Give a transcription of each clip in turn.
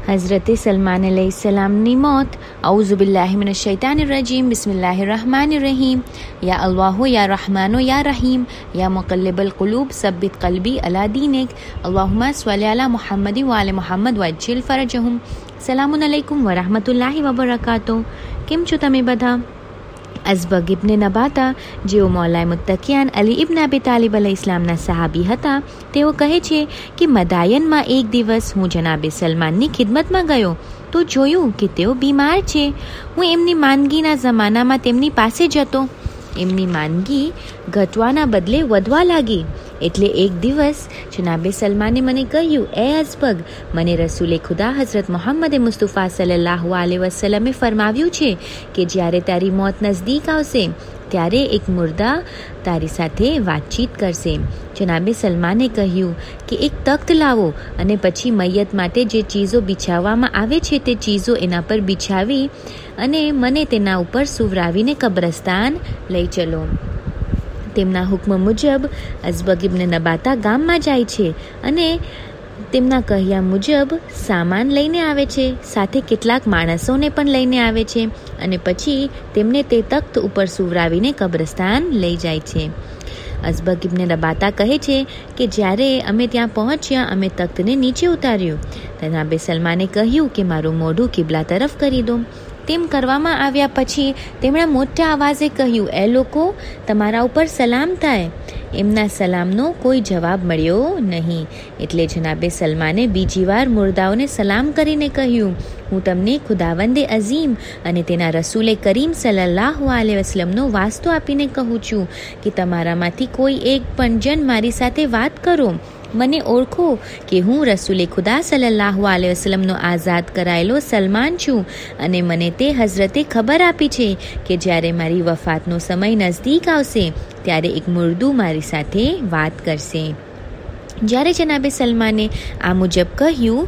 हज़रत सलमान अलैहिस्सलामनी मौत। औज़ुबिल्लाहि मिनश्शैतानिर्रजीम, बिस्मिल्लाहिर्रहमानिर्रहीम। या अल्लाह या रहमानो या रहीम, या मुक़ल्लिबल क़ुलूब सब्बित क़ल्बी अला दीनिक, अल्लाहुम्मा स्वल्लि अला मुहम्मद व आले मुहम्मद वज्जिल फ़रजहुम। सलामुन अलैकुम व रहमतुल्लाहि व बरकातुहू। કેમ છો તમે બધા? અઝબગ ઇબ્ન નબાતા, જેઓ મૌલાએ મુત્તકિયાન અલી ઇબ્ન અબી તાલિબ અલૈહિસ્સલામના સહાબી હતા, તેઓ કહે છે કે મદાયનમાં એક દિવસ હું જનાબે સલમાનની ખિદમતમાં ગયો તો જોયું કે તેઓ બીમાર છે. હું એમની માંદગીના જમાનામાં તેમની પાસે જતો. એમની માંદગી ઘટવાના બદલે વધવા લાગી. એટલે એક દિવસ જનાબે સલમાને મને કહ્યું, એ અઝબગ, મને રસૂલે ખુદા હઝરત મોહમ્મદ મુસ્તફા સલ્લલ્લાહુ અલૈહિ વસલ્લમે ફરમાવ્યું છે કે જ્યારે તારી મોત નજદીક આવશે ત્યારે એક મુર્દા તારી સાથે વાતચીત કરશે. જનાબે સલમાને કહ્યું કે એક તખ્ત લાવો અને પછી મૈયત માટે જે ચીજો બિછાવવામાં આવે છે તે ચીજો એના પર બિછાવી અને મને તેના ઉપર સુવરાવીને કબ્રસ્તાન લઈ ચલો. તેમના હુક્મ મુજબ અઝબગ ઇબ્ન નબાતા ગામમાં જાય છે અને તેમના કહ્યા મુજબ સામાન લઈને આવે છે, સાથે કેટલાક માણસોને પણ લઈને આવે છે અને પછી તેમને તે તખ્ત ઉપર સુવરાવીને કબ્રસ્તાન લઈ જાય છે. અઝબગ ઇબ્ન નબાતા કહે છે કે જ્યારે અમે ત્યાં પહોંચ્યા અમે તખ્તને નીચે ઉતાર્યું. જનાબે સલમાને કહ્યું કે મારું મોઢું કિબલા તરફ કરી દો. તેમ કરવામાં આવ્યા પછી તેમણે મોટા અવાજે કહ્યું, એ લોકો, તમારા ઉપર સલામ થાય. એમના સલામનો કોઈ જવાબ મળ્યો નહીં. એટલે જનાબે સલમાને બીજી વાર મુર્દાઓને સલામ કરીને કહ્યું, હું તમને ખુદાવંદે અઝીમ અને તેના રસૂલે કરીમ સલ્લલ્લાહુ અલૈહિ વસલ્લમનો વાસ્તો આપીને કહું છું કે તમારામાંથી કોઈ એક પણ જણ મારી સાથે વાત કરો, મને ઓળખો કે હું રસૂલે ખુદા સલ્લલ્લાહુ અલૈહિ વસલ્લમનો આઝાદ કરાયેલો સલમાન છું અને મને તે હઝરતે ખબર આપી છે કે જ્યારે મારી વફાતનો સમય નજદીક આવશે ત્યારે એક મુર્દું મારી સાથે વાત કરશે. જ્યારે જનાબે સલમાને આ મુજબ કહ્યું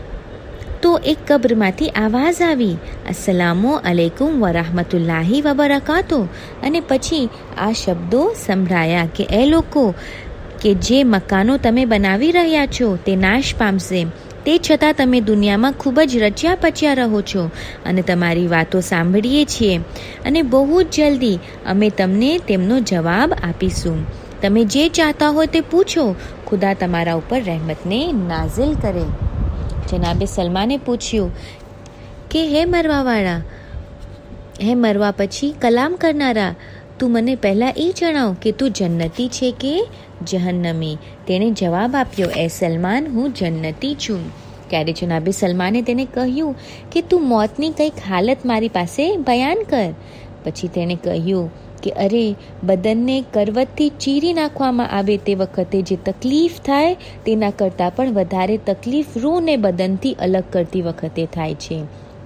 તો એક કબ્રમાંથી આવાજ આવી, અસ્સલામુ અલૈકુમ વ રહમતુલ્લાહિ વ બરકાતુહુ. અને પછી આ શબ્દો સંભળાયા કે એ લોકો કે જે મકાનો તમે બનાવી રહ્યા છો તે નાશ પામશે, તે છતાં તમે દુનિયામાં ખૂબ જ રચ્યા પચ્યા રહો છો અને તમારી વાતો સાંભળીએ છીએ અને બહુ જ જલ્દી અમે તમને તેમનો જવાબ આપીશું. તમે જે ચાહતા હો તે પૂછો, ખુદા તમારા ઉપર રહેમતને નાઝિલ કરે. જનાબે સલમાને પૂછ્યું કે હે મરવાવાળા, હે મરવા પછી કલામ કરનારા, તું મને પહેલાં એ જણાવ કે તું જન્નતી છે કે જહન્નમી. તેણે જવાબ આપ્યો, એ સલમાન, હું જન્નતી છું. ત્યારે જનાબે સલમાને તેને કહ્યું કે તું મોતની કંઈક હાલત મારી પાસે બયાન કર. પછી તેણે કહ્યું કે અરે, બદનને કરવતથી ચીરી નાખવામાં આવે તે વખતે જે તકલીફ થાય તેના કરતાં પણ વધારે તકલીફ રૂહને બદનથી અલગ કરતી વખતે થાય છે.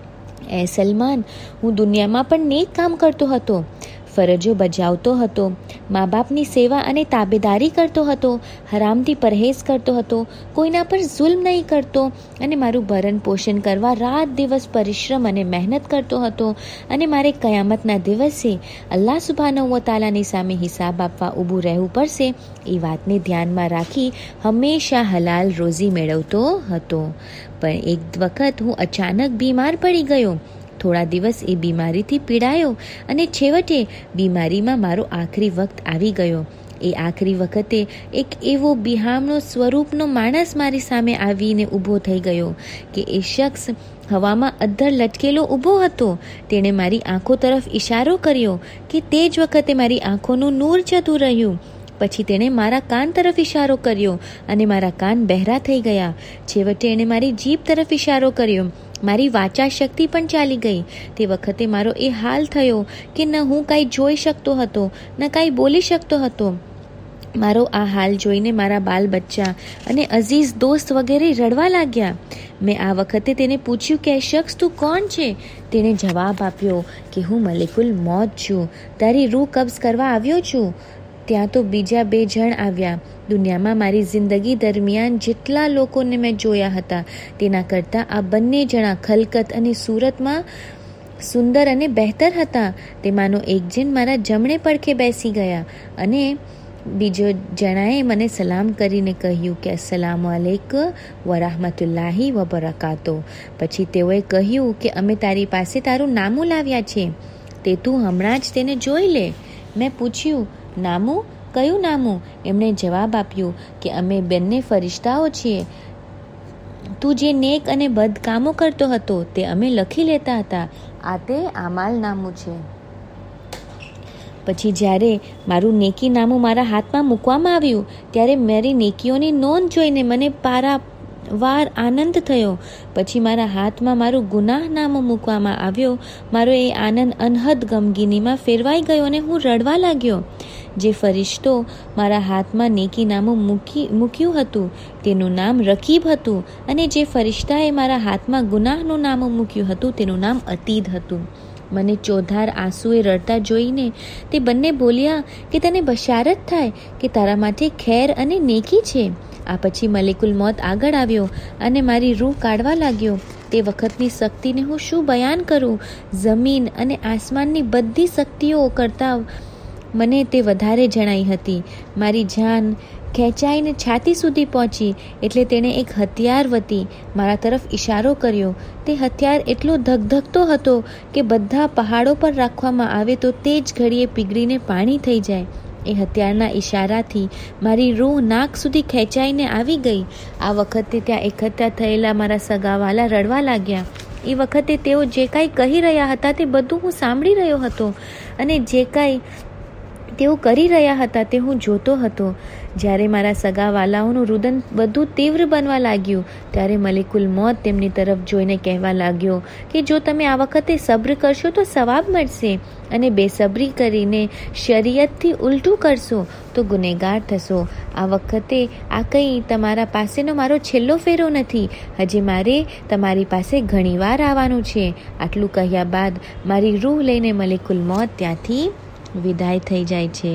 એ સલમાન, હું દુનિયામાં પણ નેક કામ કરતો હતો, ફરજો બજાવતો હતો, મા બાપની સેવા અને તાબેદારી કરતો હતો, હરામથી પરહેઝ કરતો હતો, કોઈના પર જુલ્મ નહીં કરતો અને મારું ભરણ પોષણ કરવા રાત દિવસ પરિશ્રમ અને મહેનત કરતો હતો અને મારે કયામતના દિવસે અલ્લાહ સુબ્હાનહુ વ તઆલાની સામે હિસાબ આપવા ઊભું રહેવું પડશે એ વાતને ધ્યાનમાં રાખી હંમેશા હલાલ રોઝી મેળવતો હતો. પણ એક વખત હું અચાનક બીમાર પડી ગયો. થોડા દિવસ એ બીમારીથી પીડાયો અને છેવટે બીમારીમાં મારો આખરી વખત આવી ગયો. એ આખરી વખતે એક એવો બિહામણો સ્વરૂપનો માણસ મારી સામે આવીને ઊભો થઈ ગયો કે એ શખ્સ હવામાં અદ્ધર લટકેલો ઊભો હતો. તેણે મારી આંખો તરફ ઇશારો કર્યો કે તે જ વખતે મારી આંખોનું નૂર જતું રહ્યું. પછી તેણે મારા કાન તરફ ઇશારો કર્યો અને મારા કાન બહેરા થઈ ગયા. છેવટે એણે મારી જીભ તરફ ઇશારો કર્યો. મારી વાચા શક્તિ પણ ચાલી ગઈ. તે વખતે મારો એ હાલ થયો કે ન હું કાંઈ જોઈ શકતો હતો, ન કાંઈ બોલી શકતો હતો. મારો આ હાલ જોઈને મારા બાલ બચ્ચા અને અઝીઝ દોસ્ત વગેરે રડવા લાગ્યા. મેં આ વખતે તેને પૂછ્યું કે એ શખ્સ તું કોણ છે? તેણે જવાબ આપ્યો કે હું મલિકુલ મોત છું, તારી રૂહ કબ્ઝ કરવા આવ્યો છું. ત્યાં તો બીજા 2 જણ આવ્યા. દુનિયામાં મારી જિંદગી દરમિયાન જેટલા લોકોને મેં જોયા હતા તેના કરતાં આ બંને જણા ખલકત અને સુરતમાં સુંદર અને બહેતર હતા. તેમાંનો એક જણ મારા જમણે પડખે બેસી ગયા અને બીજો જણાએ મને સલામ કરીને કહ્યું કે અસ્સલામુ અલૈકુમ વરહમતુલ્લાહી વબરકાતો. પછી તેઓએ કહ્યું કે અમે તારી પાસે તારું નામું લાવ્યા છે, તે તું હમણાં જ તેને જોઈ લે. મેં પૂછ્યું, નામું? કયું નામું? એમણે જવાબ આપ્યો કે અમે બંને ફરિશ્તાઓ છીએ. તું જે નેક અને બદ કામો કરતો હતો તે અમે લખી લેતા હતા. આ તે આમાલ નામું છે. પછી જ્યારે મારું નેકી નામું મારા હાથમાં મૂકવામાં આવ્યું ત્યારે મારી નેકીઓની નોંધ જોઈને મને પારાવાર આનંદ થયો. પછી મારા હાથમાં મારું ગુનાહ નામું મૂકવામાં આવ્યો. મારો એ આનંદ અનહદ ગમગીનીમાં ફેરવાઈ ગયો અને હું રડવા લાગ્યો. જે ફરિશ્તો મારા હાથમાં નેકી નામું મૂક્યું હતું તેનું નામ રકીબ હતું, અને જે ફરિશ્તાએ મારા હાથમાં ગુનાહનું નામું મૂક્યું હતું તેનું નામ અતીદ હતું. મને ચોધાર આંસુએ રડતા જોઈને તે બંને બોલ્યા કે તને બશારત થાય કે તારા માટે ખેર અને નેકી છે. આ પછી મલેકુલ મોત આગળ આવ્યો અને મારી રૂહ કાઢવા લાગ્યો. તે વખતની શક્તિને હું શું બયાન કરું? જમીન અને આસમાનની બધી શક્તિઓ કરતાં મને તે વધારે જણાઈ હતી. મારી જાન ખેંચાઈને છાતી સુધી પહોંચી એટલે તેણે એક હથિયાર વતી મારા તરફ ઇશારો કર્યો. તે હથિયાર એટલો ધગધગતો હતો કે બધા પહાડો પર રાખવામાં આવે તો તે જ ઘડીએ પીગળીને પાણી થઈ જાય. એ હથિયારના ઇશારાથી મારી રૂહ નાક સુધી ખેંચાઈને આવી ગઈ. આ વખતે ત્યાં એકઠા થયેલા મારા સગાવાલા રડવા લાગ્યા. એ વખતે તેઓ જે કાંઈ કહી રહ્યા હતા તે બધું હું સાંભળી રહ્યો હતો, અને જે કાંઈ તેઓ કરી રહ્યા હતા તે હું જોતો હતો. જ્યારે મારા સગાવાલાઓનું રુદન બધું તીવ્ર બનવા લાગ્યું ત્યારે મલિકુલ મોત તેમની તરફ જોઈને કહેવા લાગ્યો કે જો તમે આ વખતે સબ્ર કરશો તો સવાબ મળશે, અને બેસબરી કરીને શરીયતથી ઉલટું કરશો તો ગુનેગાર થશો. આ વખતે આ કંઈ તમારા પાસેનો મારો છેલ્લો ફેરો નથી. હજી મારે તમારી પાસે ઘણીવાર આવવાનું છે. આટલું કહ્યા બાદ મારી રૂહ લઈને મલિકુલ મોત ત્યાંથી વિદાય થઈ જાય છે.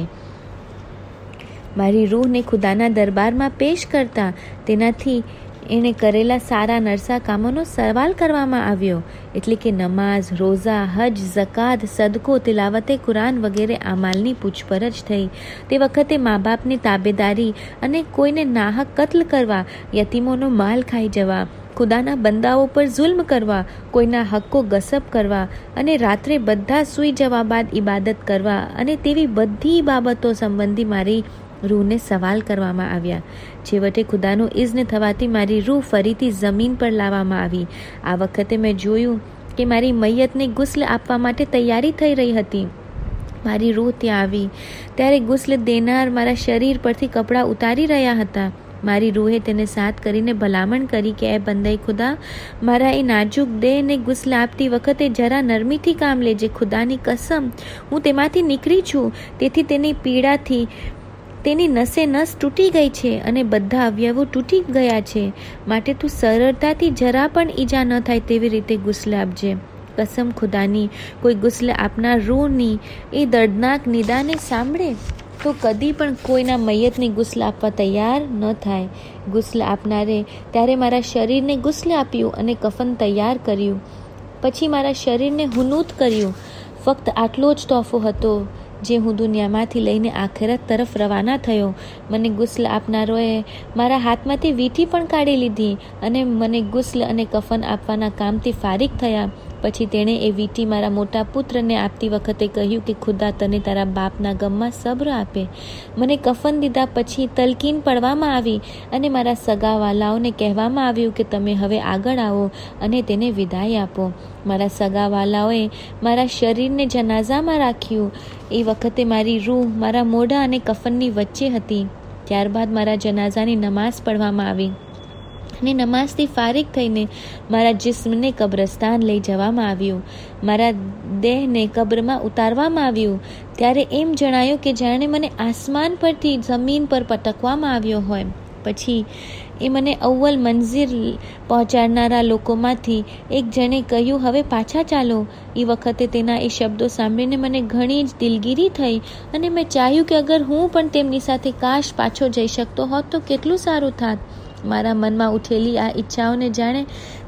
મારી રૂહને ખુદાના દરબારમાં પેશ કરતા તેનાથી એણે કરેલા સારા નરસા કામોનો સવાલ કરવામાં આવ્યો, એટલે કે નમાઝ, રોઝા, હજ, ઝકાત, સદકો, તિલાવતે કુરાન વગેરે અમાલની પૂછપરછ થઈ. તે વખતે મા બાપની તાબેદારી અને કોઈને નાહક કત્લ કરવા, યતીમોનો માલ ખાઈ જવા, ખુદાના બંદાઓ પર જુલ્મ કરવા, કોઈના હક્કો ગસબ કરવા અને રાત્રે બધા સૂઈ જવા બાદ ઇબાદત કરવા અને તેવી બધી બાબતો સંબંધી મારી રૂહને સવાલ કરવામાં આવ્યા. છેવટે ખુદાનું ઇઝ્ન થવાથી મારી રૂહ ફરીથી જમીન પર લાવવામાં આવી. આ વખતે મેં જોયું કે મારી મૈયતને ગુસ્લ આપવા માટે તૈયારી થઈ રહી હતી. મારી રૂહ ત્યાં આવી ત્યારે ગુસ્લ દેનાર મારા શરીર પરથી કપડાં ઉતારી રહ્યા હતા. મારી રૂહે તેને સાથ કરીને ભલામણ કરી કે એ બંદાઈ ખુદા, મારા એ નાજુક દેહને ગુસ્લ આપતી વખતે જરા નરમીથી કામ લેજે. ખુદાની કસમ, હું તેમાંથી નીકળી છું, તેથી તેની પીડાથી તેની નસે નસ તૂટી ગઈ છે અને બધા અવયવો તૂટી ગયા છે. માટે તું સરળતાથી જરા પણ ઈજા ન થાય તેવી રીતે ગુસ્લ આપજે. કસમ ખુદાની, કોઈ ગુસ્લ આપનાર રૂહની એ દર્દનાક નિદાને સાંભળે તો કદી પણ કોઈના મૈયતની ગુસ્લ આપવા તૈયાર ન થાય. ગુસ્લ આપનારે ત્યારે મારા શરીરને ગુસ્લ આપ્યું અને કફન તૈયાર કર્યું. પછી મારા શરીરને હુનૂત કર્યું. ફક્ત આટલો જ તોહફો હતો જે હું દુનિયામાંથી લઈને આખિરત તરફ રવાના થયો. મને ગુસ્લ આપનારોએ મારા હાથમાંથી વીંટી પણ કાઢી લીધી અને મને ગુસ્લ અને કફન આપવાના કામથી ફારિગ થયા. પછી તેણે એ વીંટી મારા મોટા પુત્રને આપતી વખતે કહ્યું કે ખુદા તને તારા બાપના ગમમાં સબ્ર આપે. મને કફન દીધા પછી તલકીન પડવામાં આવી અને મારા સગાવાલાઓને કહેવામાં આવ્યું કે તમે હવે આગળ આવો અને તેને વિદાય આપો. મારા સગાવાલાઓએ મારા શરીરને જનાઝામાં રાખ્યું. એ વખતે મારી રૂહ મારા મોઢા અને કફનની વચ્ચે હતી. ત્યારબાદ મારા જનાઝાની નમાઝ પઢવામાં આવી અને નમાઝથી ફારિગ થઈને મારા જિસ્મને કબ્રસ્તાન લઈ જવામાં આવ્યું. મારા દેહને કબ્રમાં ઉતારવામાં આવ્યું ત્યારે એમ જણાયું કે જાણે મને આસમાન પરથી જમીન પર પટકવામાં આવ્યો હોય. પછી એ મને અવ્વલ મંઝિલ પહોંચાડનારા લોકોમાંથી એક જણે કહ્યું, હવે પાછા ચાલો. એ વખતે તેના એ શબ્દો સાંભળીને મને ઘણી જ દિલગીરી થઈ અને મેં ચાહ્યું કે અગર હું પણ તેમની સાથે કાશ પાછો જઈ શકતો હોત તો કેટલું સારું થાત. મારા મનમાં ઉઠેલી આ ઈચ્છાઓને જાણે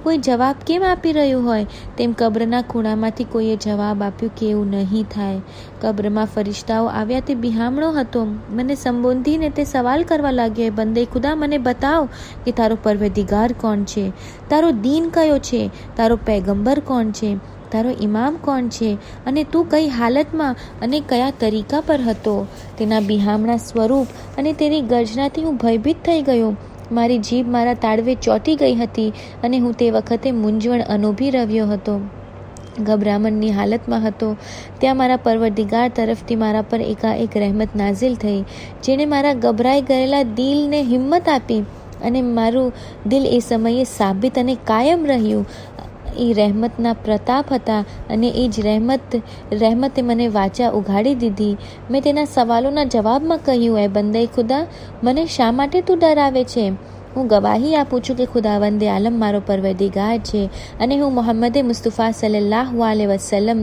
કોઈ જવાબ કેમ આપી રહ્યું હોય, તેમ કબ્રના ખૂણામાંથી કોઈએ જવાબ આપ્યો કે એવું નહીં થાય. કબ્રમાં ફરિશ્તાઓ આવ્યા. તે બિહામણો હતો. મને સંબોધીને તે સવાલ કરવા લાગ્યો, બંદે ખુદા, મને બતાવ કે તારો પરવરદિગાર કોણ છે, તારો દીન કયો છે, તારો પૈગંબર કોણ છે, તારો ઇમામ કોણ છે, અને તું કઈ હાલતમાં અને કયા તરીકા પર હતો. તેના બિહામણા સ્વરૂપ અને તેની ગર્જનાથી હું ભયભીત થઈ ગયો. મારી જીભ મારા તાળવે ચોંટી ગઈ હતી અને હું તે વખતે મૂંઝવણ અનુભવી રહ્યો હતો, ગભરામણની હાલતમાં હતો. ત્યાં મારા પરવરદિગાર તરફથી મારા પર એકાએક રહેમત નાઝિલ થઈ, જેણે મારા ગભરાઈ ગયેલા દિલને હિંમત આપી અને મારું દિલ એ સમયે સાબિત અને કાયમ રહ્યું. એ રહેમતના પ્રતાપ હતા અને એ જ રહેમતે મને વાચા ઉઘાડી દીધી. મેં તેના સવાલોના જવાબમાં કહ્યું, એ બંદે ખુદા, મને શા માટે તું ડરાવે છે? હું ગવાહી આપું છું કે ખુદાવંદે આલમ મારો પરવરદિગાર છે અને હું મોહમ્મદ મુસ્તફા સલ્લલ્લાહુ અલૈહિ વસલ્લમ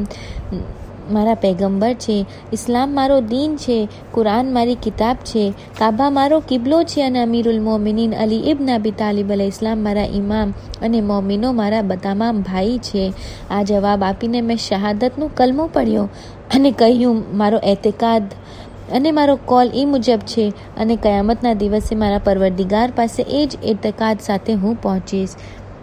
મારા પૈગંબર છે. ઇસ્લામ મારો દીન છે, કુરાન મારી કિતાબ છે, કાબા મારો કિબલો છે અને અમીરુલ મોમિનીન અલી ઇબ્ન અબી તાલિબ અલૈહિ ઇસ્લામ મારા ઇમામ અને મોમિનો મારા તમામ ભાઈ છે. આ જવાબ આપીને મેં શહાદતનો કલમો પડ્યો અને કહ્યું, મારો એતકાદ અને મારો કોલ એ મુજબ છે અને કયામતના દિવસે મારા પરવરદિગાર પાસે એ જ એતકાદ સાથે હું પહોંચીશ.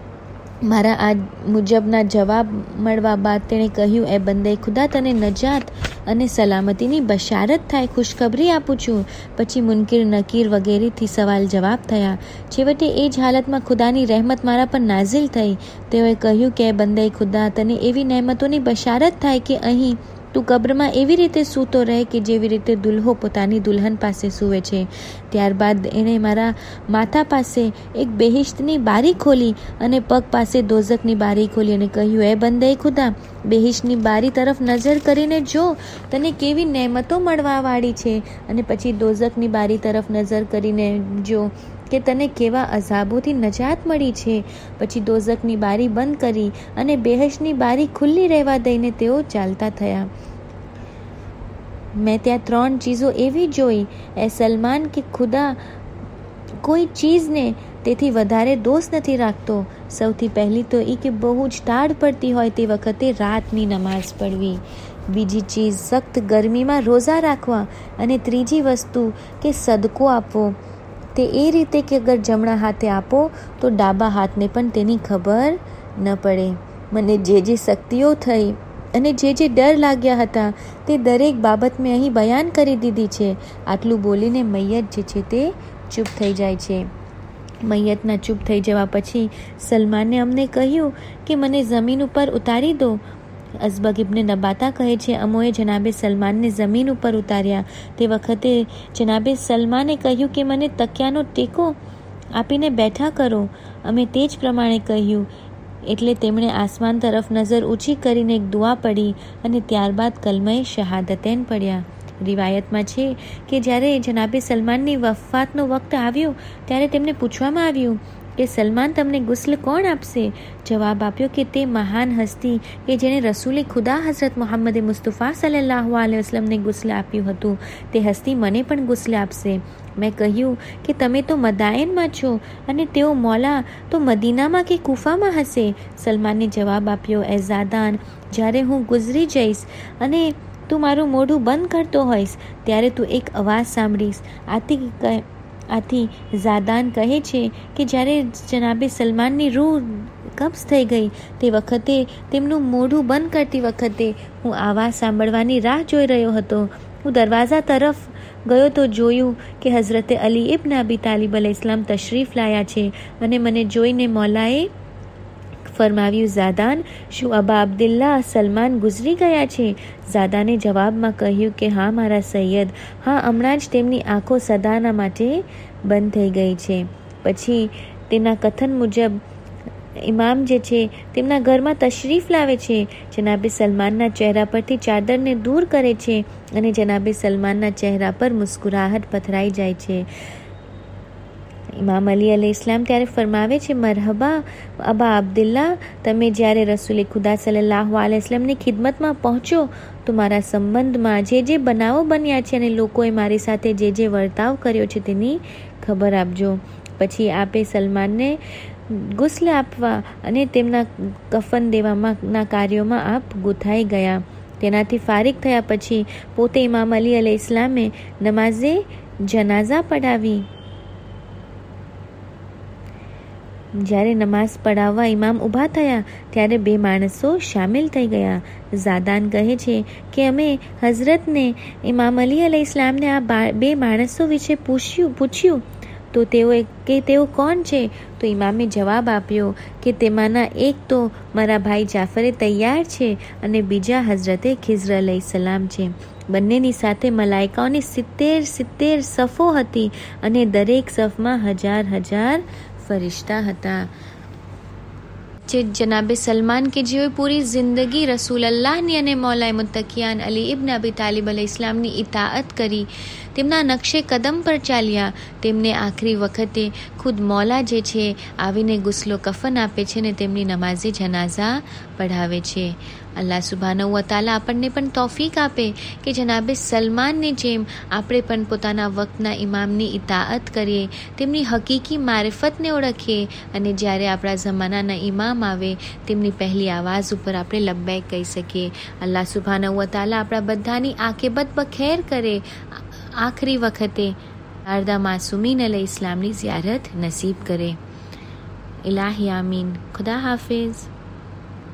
મારા આ મુજબના જવાબ મળવા બાદ તેણે કહ્યું, એ બંદે ખુદા, તને નજાત અને સલામતીની બશારત થાય, ખુશખબરી આપું છું. પછી મુનકિર નકીર વગેરેથી સવાલ જવાબ થયા. છેવટે એ જ હાલતમાં ખુદાની રહેમત મારા પર નાઝિલ થઈ. તેઓએ કહ્યું કે એ બંદે ખુદા, તને એવી નહેમતોની બશારત થાય કે અહીં તું કબ્રમાં એવી રીતે સૂતો રહે કે જેવી રીતે દુલ્હો પોતાની દુલ્હન પાસે સૂવે છે. ત્યારબાદ એણે મારા માથા પાસે એક બેહિશ્તની બારી ખોલી અને પગ પાસે દોઝકની બારી ખોલી અને કહ્યું, એ બંદે ખુદા, બેહિશ્તની બારી તરફ નજર કરીને જો તને કેવી નહેમતો મળવાવાળી છે, અને પછી દોઝકની બારી તરફ નજર કરીને જો કે તને કેવા અઝાબોથી નજાત મળી છે. પછી દોઝકની બારી બંધ કરી અને બેહશની બારી ખુલ્લી રહેવા દઈને તેઓ ચાલતા થયા. મેં ત્યાં 3 ચીજો એવી જોઈ, એ સલમાન, કે ખુદા કોઈ ચીજને તેથી વધારે દોષ નથી રાખતો. સૌથી પહેલી તો એ કે બહુ જ ટાઢ પડતી હોય તે વખતે રાતની નમાઝ પઢવી. બીજી ચીજ સખ્ત ગરમીમાં રોઝા રાખવા. અને ત્રીજી વસ્તુ કે સદકો આપવો. તે એ રીતે કે અગર જમણા હાથે આપો તો ડાબા હાથને પણ તેની ખબર ન પડે. મને જે શક્તિઓ થઈ અને જે ડર લાગ્યા હતા તે દરેક બાબત મેં અહીં બયાન કરી દીધી છે. આટલું બોલીને મૈયત જે છે તે ચૂપ થઈ જાય છે. મૈયતના ચૂપ થઈ જવા પછી સલમાને અમને કહ્યું કે મને જમીન ઉપર ઉતારી દો. અઝબગ ઇબ્ન નબાતા કહે છે, અમોએ જનાબે સલમાનને જમીન ઉપર ઉતાર્યા. તે વખતે જનાબે સલમાને કહ્યું કે મને તકિયાનો ટેકો આપીને બેઠા કરો. અમે તે જ પ્રમાણે કહ્યું. એટલે તેમણે આસમાન તરફ નજર ઊંચી કરીને એક દુઆ પડી અને ત્યારબાદ કલમે શહાદતૈન પડ્યા. રિવાયતમાં છે કે જ્યારે જનાબે સલમાનની વફાતનો વખત આવ્યો ત્યારે તેમને પૂછવામાં આવ્યું કે સલમાન, તમને ગુસ્લ કોણ આપશે? જવાબ આપ્યો કે તે મહાન હસ્તી કે જેણે રસૂલે ખુદા હઝરત મોહમ્મદ મુસ્તફા સલ્લલ્લાહુ અલૈહિ વસલ્લમને ગુસ્લ આપ્યું હતું, તે હસ્તી મને પણ ગુસ્લ આપશે. મેં કહ્યું કે તમે તો મદાયનમાં છો અને તેઓ મૌલા તો મદીનામાં કે કૂફામાં હશે. સલમાને જવાબ આપ્યો, એ ઝાદાન, જ્યારે હું ગુજરી જઈશ અને તું મારું મોઢું બંધ કરતો હોઈશ ત્યારે તું એક અવાજ સાંભળીશ. આથી ઝાદાન કહે છે કે જ્યારે જનાબે સલમાનની રૂહ કબ્ઝ થઈ ગઈ તે વખતે તેમનું મોઢું બંધ કરતી વખતે હું આવાજ સાંભળવાની રાહ જોઈ રહ્યો હતો. હું દરવાજા તરફ ગયો તો જોયું કે હઝરતે અલી ઇબ્ન અબી તાલિબ અલૈહિ ઇસ્લામ તશરીફ લાયા છે અને મને જોઈને મૌલાએ ફરમાવ્યું, ઝાદાન, શું અબા અબ્દુલ્લા સલમાન ગુજરી ગયા છે? ઝાદાને જવાબમાં કહ્યું કે હા મારા સૈયદ, હા, હમણાં જ તેમની આંખો સદાના માટે બંધ થઈ ગઈ છે. પછી તેના કથન મુજબ ઇમામ જે છે તેમના ઘરમાં તશરીફ લાવે છે, જનાબે સલમાનના ચહેરા પરથી ચાદરને દૂર કરે છે અને જનાબે સલમાનના ચહેરા પર મુસ્કુરાહટ પથરાઈ જાય છે. ઇમામ અલી અલૈહિ ઇસ્લામ ત્યારે ફરમાવે છે, મરહબા અબા અબ્દુલ્લા, તમે જ્યારે રસૂલે ખુદા સલ્લલ્લાહુ અલૈહિ વસલ્લમની ખિદમતમાં પહોંચો તો મારા સંબંધમાં જે બનાવો બન્યા છે અને લોકોએ મારી સાથે જે વર્તાવ કર્યો છે તેની ખબર આપજો. પછી આપે સલમાનને ગુસ્લ આપવા અને તેમના કફન દેવાના કાર્યોમાં આપ ગૂંથાઈ ગયા. તેનાથી ફારિગ થયા પછી પોતે ઇમામ અલી અલૈહિસ્સલામે નમાઝે જનાઝા પઢાવી. જ્યારે નમાઝ પઢાવવા ઇમામ ઊભા થયા ત્યારે 2 માણસો સામેલ થઈ ગયા. ઝાદાન કહે છે કે અમે હઝરતને ઇમામ અલી અલૈહિસ્સલામને આ 2 માણસો વિશે પૂછ્યું તો તેઓ કોણ છે? તો ઇમામે જવાબ આપ્યો કે તેમાંના એક તો મારા ભાઈ જાફરે તૈયાર છે અને બીજા હઝરતે ખિઝર અલૈહિસ્સલામ છે. બંનેની સાથે મલાઈકાઓની 70 સફો હતી અને દરેક સફમાં 1000 ફરિશ્તા હતા. જનાબે સલમાન કે જેઓએ પૂરી જિંદગી રસૂલ અલ્લાહની અને મૌલાએ મુત્તકિયાન અલી ઇબ્ન અબી તાલિબ અલૈહિસ્સલામની ઇતાઅત કરી, તેમના નકશે કદમ પર ચાલ્યા, તેમને આખરી વખતે ખુદ મૌલા જે છે આવીને ગુસ્લો કફન આપે છે અને તેમની નમાઝે જનાઝા પઢાવે છે. અલ્લાહ સુબ્હાનહુ વ તઆલા આપણને પણ તૌફીક આપે કે જનાબે સલમાનની જેમ આપણે પણ પોતાના વક્તના ઇમામની ઇતાઅત કરીએ, તેમની હકીકી મારિફતને ઓળખીએ અને જ્યારે આપણા જમાનાના ઇમામ આવે તેમની પહેલી આવાજ ઉપર આપણે લબ્બૈક કહી શકીએ. અલ્લાહ સુબ્હાનહુ વ તઆલા આપણા બધાની આકિબત બખેર કરે. આખરી વખતે શારદા માસૂમીન અલૈહિસ્સલામની ઝિયારત નસીબ કરે. ઇલાહી આમીન. ખુદા હાફિઝ.